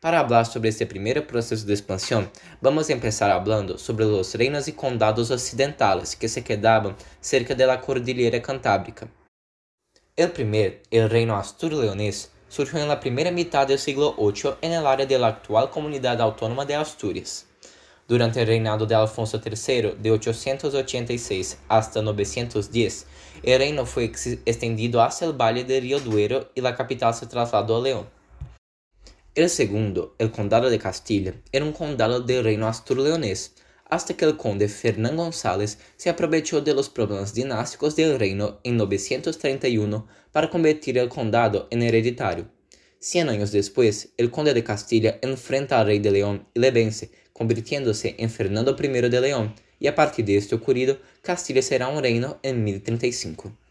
Para hablar sobre este primer proceso de expansión, vamos a empezar hablando sobre los reinos y condados occidentales que se quedaban cerca de la cordillera Cantábrica. El reino Astur-Leonés, surgió en la primera mitad del siglo VIII en el área de la actual Comunidad Autónoma de Asturias. Durante el reinado de Alfonso III de 886 hasta 910, el reino fue extendido hacia el valle del río Duero y la capital se trasladó a León. El segundo, el Condado de Castilla, era un condado del reino Astur-Leonés, hasta que el conde Fernán González se aprovechó de los problemas dinásticos del reino en 931 para convertir el condado en hereditario. 100 años después, el conde de Castilla enfrenta al rey de León y le vence, convirtiéndose en Fernando I de León, y a partir de este ocurrido, Castilla será un reino en 1035.